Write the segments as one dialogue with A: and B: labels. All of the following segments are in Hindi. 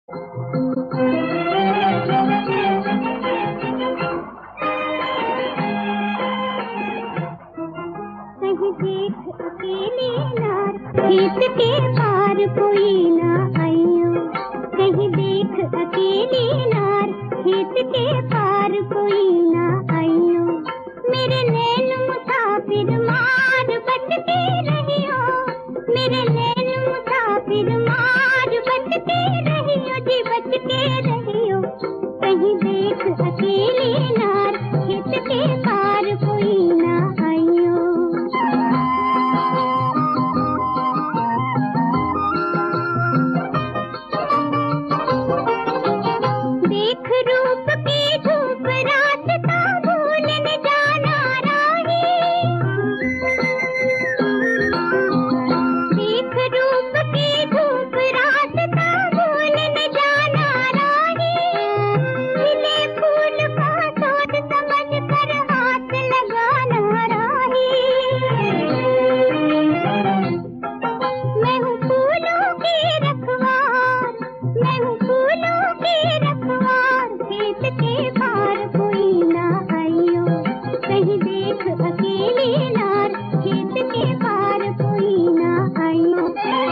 A: देख अकेले नार खेत के पार कोई ना आइयो। कहीं देख अकेले नार खेत के पार कोई ना आइयो। मेरे नैन मुसाफिर मार बचते रहियो। मेरे नैन मुसाफिर मार बचते रहियो जी बचते रहियो। कहीं देख अकेले नार खेत के पार कोई ना आइयो। देख रूप की धूप रास्ता भूल न जाना राही। देख रूप की धूप रास्ता भूल न जाना राही। खिले फूल का सोच समझ कर हाथ लगाना राही। मैं हूँ फूलों की रखवार। मैं हूँ फूलों की रखवार। खेत के पार कोई ना आइयो। कहीं देख अकेले नार खेत के पार कोई ना आइयो।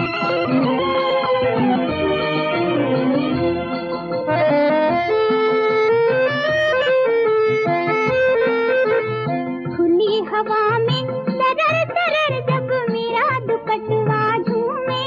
A: खुली हवा में तरर तरर जब मेरा दुपट्टा झूमे।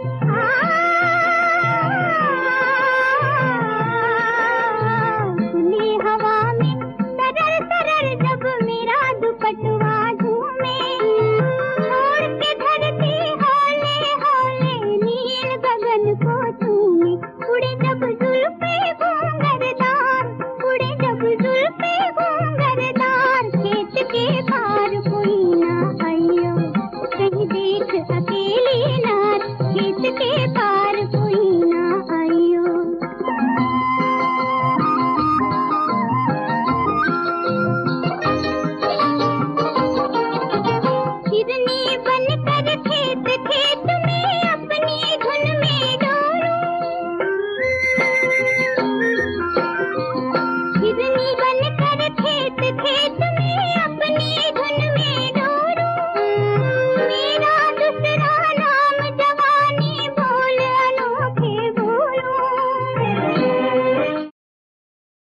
A: खुली हवा में तरर तरर जब मेरा दुपट्टा झूमे। छोड़ के धरती हौले हौले नील गगन को चूमे। उड़े जब जुल्फे घूंघरदार। उड़े जब जुल्फे घूंघरदार। खेत के पार कोई ना आइयो। कहीं देख अकेले नार खेत के